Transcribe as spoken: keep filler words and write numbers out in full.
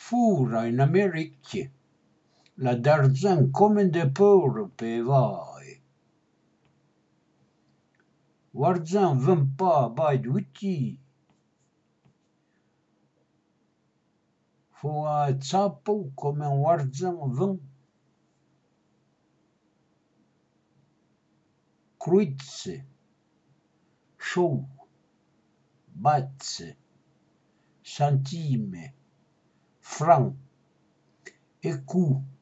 fura in Amerikë, la d'argent come de porë pe vaj. O argent vën pa bajt uti, foa e capo come o argent vën. Kruitse, show, bazze, centime, franc, écu.